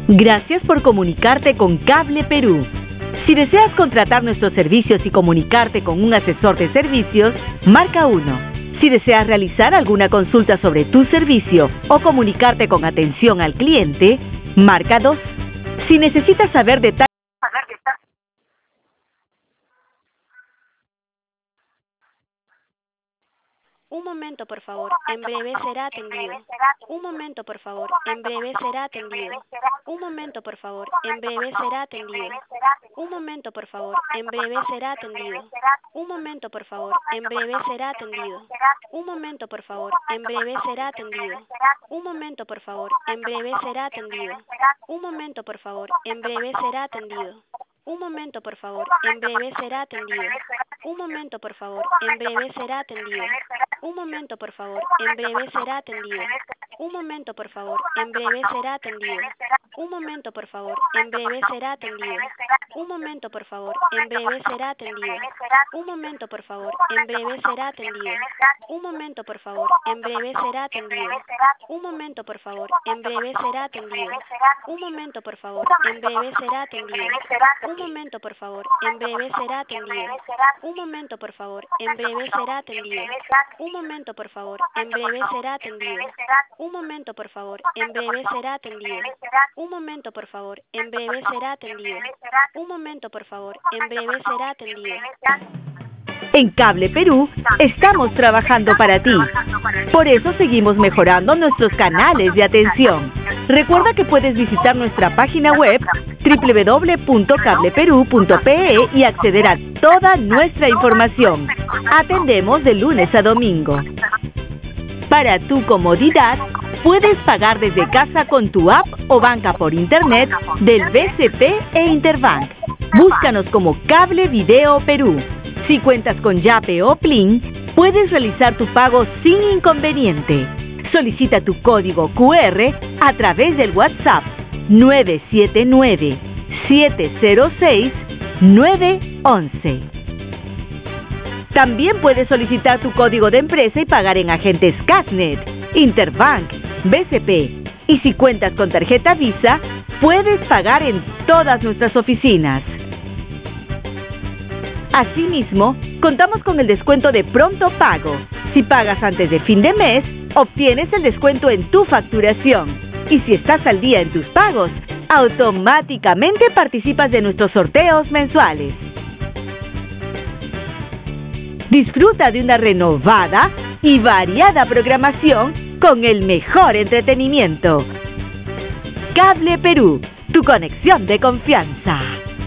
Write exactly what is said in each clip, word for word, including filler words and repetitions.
Gracias por comunicarte con Cable Perú. Si deseas contratar nuestros servicios y comunicarte con un asesor de servicios, marca uno. Si deseas realizar alguna consulta sobre tu servicio o comunicarte con atención al cliente, marca dos. Si necesitas saber detalles... Un momento, por favor. En breve será atendido. Un momento, por favor. En breve será atendido. Un momento, por favor. En breve será atendido. Un momento, por favor. En breve será atendido. Un momento, por favor. En breve será atendido. Un momento, por favor. En breve será atendido. Un momento, por favor. En breve será atendido. Un momento, por favor. En breve será atendido. Un momento, por favor. En breve será atendido. Un momento, por favor. En breve será atendido. Un momento, por favor. En breve será atendido. Un momento, por favor. En breve será atendido. Un momento, por favor. En breve será atendido. Un momento, por favor. En breve será atendido. Un momento, por favor. En breve será atendido. Un momento, por favor. En breve será atendido. Un momento, por favor. En breve será atendido. Un momento, por favor. En breve será atendido. Un momento, por favor. En breve será atendido. Un momento, por favor. En breve será atendido. Un momento, por favor. En breve será atendido. Un momento, por favor. En breve será atendido. Un momento, por favor. En breve será atendido. Un momento, por favor. En breve será atendido. En Cable Perú estamos trabajando para ti. Por eso seguimos mejorando nuestros canales de atención. Recuerda que puedes visitar nuestra página web doble u doble u doble u punto cable perú punto pe e y acceder a toda nuestra información. Atendemos de lunes a domingo. Para tu comodidad, puedes pagar desde casa con tu app o banca por internet del B C P e Interbank. Búscanos como Cable Video Perú. Si cuentas con Yape o Plin, puedes realizar tu pago sin inconveniente. Solicita tu código cu erre a través del WhatsApp nueve siete nueve, siete cero seis, nueve once. También puedes solicitar tu código de empresa y pagar en agentes Casnet, Interbank, B C P. Y si cuentas con tarjeta Visa, puedes pagar en todas nuestras oficinas. Asimismo, contamos con el descuento de pronto pago. Si pagas antes de fin de mes, obtienes el descuento en tu facturación. Y si estás al día en tus pagos, automáticamente participas de nuestros sorteos mensuales. Disfruta de una renovada y variada programación con el mejor entretenimiento. Cable Perú, tu conexión de confianza.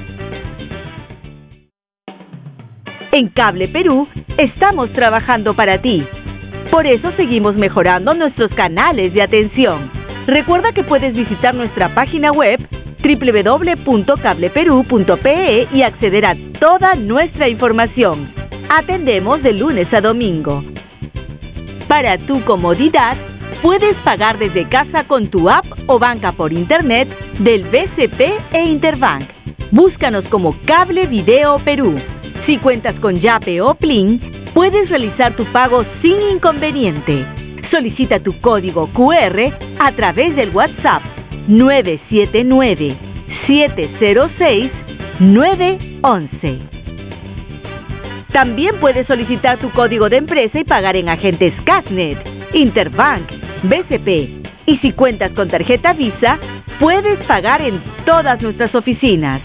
En Cable Perú estamos trabajando para ti. Por eso seguimos mejorando nuestros canales de atención. Recuerda que puedes visitar nuestra página web doble u doble u doble u punto cable perú punto pe e y acceder a toda nuestra información. Atendemos de lunes a domingo. Para tu comodidad, puedes pagar desde casa con tu app o banca por internet del B C P e Interbank. Búscanos como Cable Video Perú. Si cuentas con Yape o Plin, puedes realizar tu pago sin inconveniente. Solicita tu código cu erre a través del WhatsApp nueve siete nueve, siete cero seis, nueve once. También puedes solicitar tu código de empresa y pagar en agentes Casnet, Interbank, B C P. Y si cuentas con tarjeta Visa, puedes pagar en todas nuestras oficinas.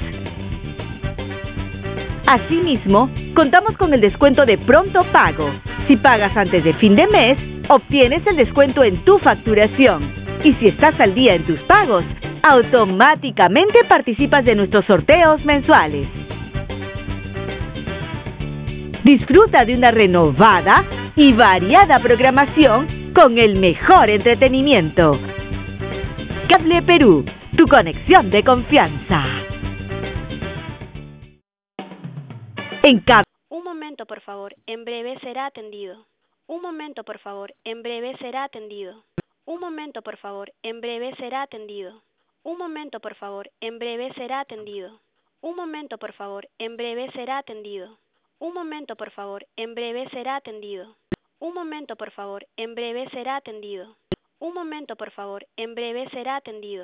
Asimismo, contamos con el descuento de pronto pago. Si pagas antes de fin de mes, obtienes el descuento en tu facturación. Y si estás al día en tus pagos, automáticamente participas de nuestros sorteos mensuales. Disfruta de una renovada y variada programación con el mejor entretenimiento. Cable Perú, tu conexión de confianza. En Cable... Un momento, por favor. En breve será atendido. Un momento, por favor. En breve será atendido. Un momento, por favor. En breve será atendido. Un momento, por favor. En breve será atendido. Un momento, por favor. En breve será atendido. Un momento, por favor. En breve será atendido. Un momento, por favor. En breve será atendido. Un momento, por favor. En breve será atendido.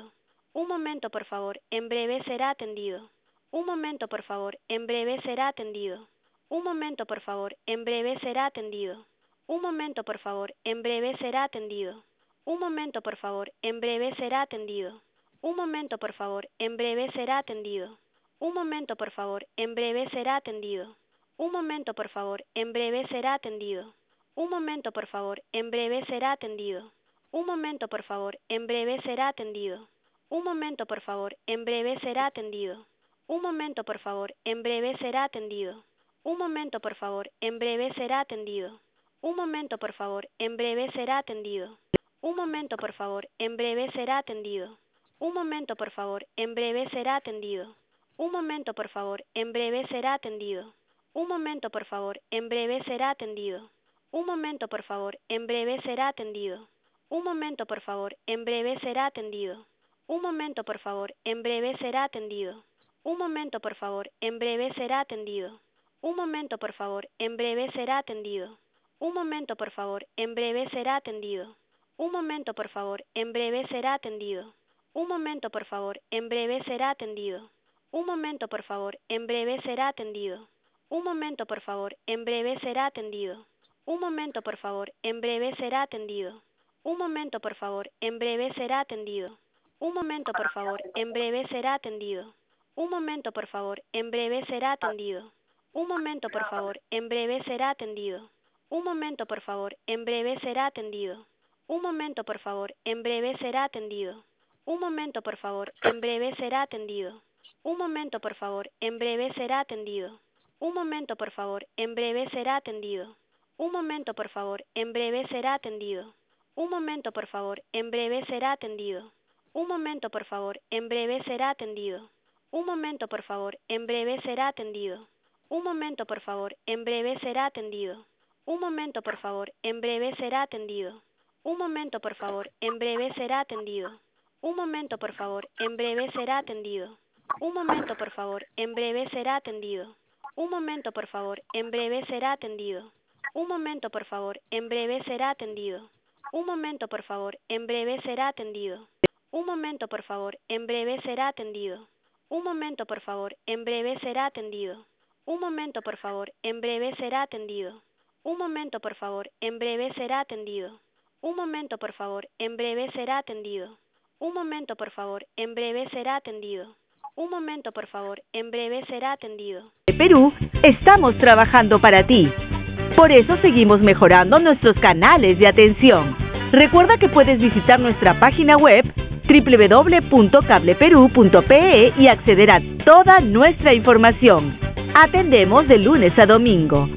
Un momento, por favor, en breve será atendido. Un momento, por favor, en breve será atendido. Un momento, por favor, en breve será atendido. Un momento, por favor, en breve será atendido. Un momento, por favor, en breve será atendido. Un momento, por favor, en breve será atendido. Un momento, por favor, en breve será atendido. Un momento, por favor, en breve será atendido. Un momento, por favor, en breve será atendido. Un momento, por favor, en breve será atendido. Un momento, por favor, en breve será atendido. Un momento, por favor, en breve será atendido. Un momento, por favor, en breve será atendido. Un momento, por favor, en breve será atendido. Un momento, por favor, en breve será atendido. Un momento, por favor, en breve será atendido. Un momento, por favor, en breve será atendido. Un momento, por favor, en breve será atendido. Un momento, por favor, en breve será atendido. Un momento, por favor, en breve será atendido. Un momento, por favor, en breve será atendido. Un momento, por favor, en breve será atendido. Un momento, por favor, en breve será atendido. Un momento, por favor, en breve será atendido. Un momento, por favor, en breve será atendido. Un momento, por favor, en breve será atendido. Un momento, por favor, en breve será atendido. Un momento, por favor, en breve será atendido. Un momento, por favor, en breve será atendido. Un momento, por favor, en breve será atendido. Un momento, por favor, en breve será atendido. Un momento, por favor, en breve será atendido. Un momento, por favor, en breve será atendido. Un momento, por favor, en breve será atendido. Un momento, por favor, en breve será atendido. Un momento, por favor, en breve será atendido. Un momento, por favor, en breve será atendido. Un momento, por favor, en breve será atendido. Un momento, por favor, en breve será atendido. Un momento, por favor, en breve será atendido. Un momento, por favor, en breve será atendido. Un momento, por favor, en breve será atendido. Un momento, por favor, en breve será atendido. Un momento, por favor, en breve será atendido. Un momento, por favor, en breve será atendido. Un momento, por favor, en breve será atendido. Un momento, por favor, en breve será atendido. Un momento, por favor, en breve será atendido. Un momento, por favor, en breve será atendido. Un momento, por favor, en breve será atendido. Un momento, por favor, en breve será atendido. Un momento, por favor, en breve será atendido. Un momento, por favor, en breve será atendido. Un momento, por favor, en breve será atendido. Un momento, por favor, en breve será atendido. Un momento, por favor, en breve será atendido. Un momento, por favor, en breve será atendido. En Perú, estamos trabajando para ti. Por eso seguimos mejorando nuestros canales de atención. Recuerda que puedes visitar nuestra página web doble u doble u doble u punto cable perú punto pe e y acceder a toda nuestra información. Atendemos de lunes a domingo.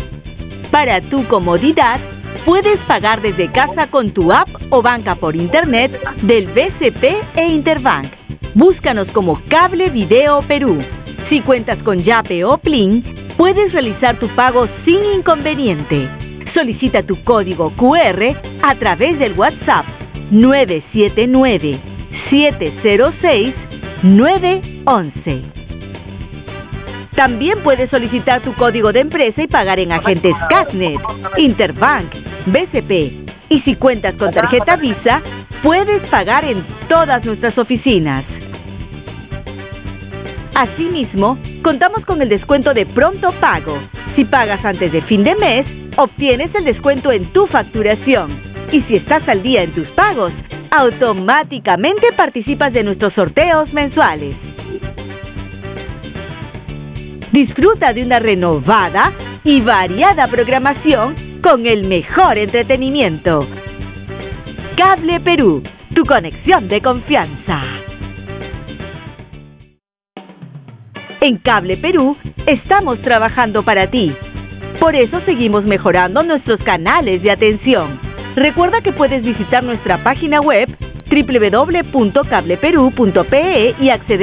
Para tu comodidad, puedes pagar desde casa con tu app o banca por internet del B C P e Interbank. Búscanos como Cable Video Perú. Si cuentas con Yape o Plin, puedes realizar tu pago sin inconveniente. Solicita tu código cu erre a través del WhatsApp nueve siete nueve, siete cero seis, nueve once. También puedes solicitar tu código de empresa y pagar en agentes Casnet, Interbank, B C P. Y si cuentas con tarjeta Visa, puedes pagar en todas nuestras oficinas. Asimismo, contamos con el descuento de pronto pago. Si pagas antes de fin de mes, obtienes el descuento en tu facturación. Y si estás al día en tus pagos, automáticamente participas de nuestros sorteos mensuales. Disfruta de una renovada y variada programación con el mejor entretenimiento. Cable Perú, tu conexión de confianza. En Cable Perú, estamos trabajando para ti. Por eso seguimos mejorando nuestros canales de atención. Recuerda que puedes visitar nuestra página web doble u doble u doble u punto cable perú punto pe e y acceder